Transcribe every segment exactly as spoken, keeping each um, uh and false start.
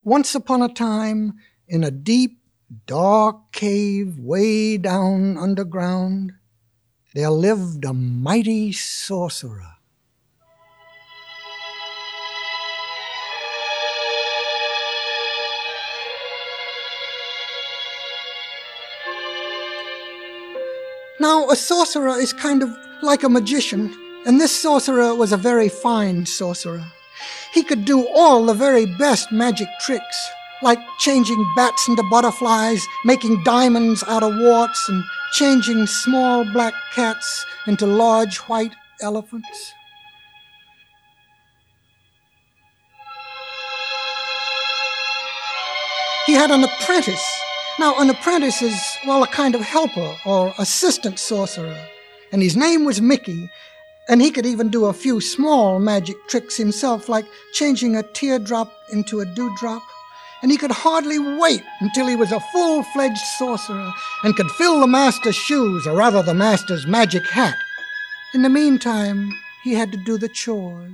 Once upon a time, in a deep, dark cave way down underground, there lived a mighty sorcerer. Now, a sorcerer is kind of like a magician, and this sorcerer was a very fine sorcerer. He could do all the very best magic tricks, like changing bats into butterflies, making diamonds out of warts, and changing small black cats into large white elephants. He had an apprentice. Now, an apprentice is, well, a kind of helper or assistant sorcerer, and his name was Mickey, and he could even do a few small magic tricks himself, like changing a teardrop into a dewdrop, and he could hardly wait until he was a full-fledged sorcerer and could fill the master's shoes, or rather the master's magic hat. In the meantime, he had to do the chores.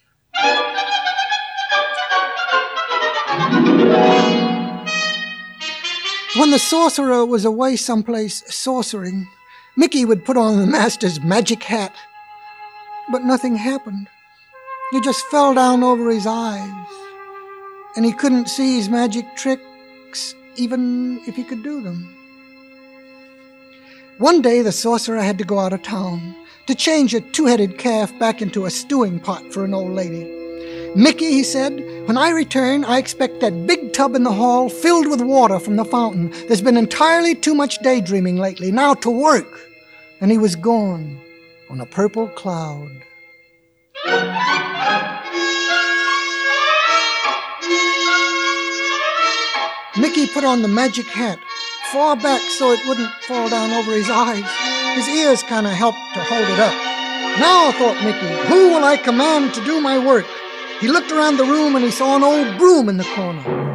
When the sorcerer was away someplace sorcering, Mickey would put on the master's magic hat. But nothing happened. He just fell down over his eyes, and he couldn't see his magic tricks, even if he could do them. One day the sorcerer had to go out of town to change a two-headed calf back into a stewing pot for an old lady. Mickey, he said, when I return, I expect that big tub in the hall filled with water from the fountain. There's been entirely too much daydreaming lately. Now to work. And he was gone on a purple cloud. Mickey put on the magic hat, far back so it wouldn't fall down over his eyes. His ears kind of helped to hold it up. Now, thought Mickey, who will I command to do my work? He looked around the room and he saw an old broom in the corner.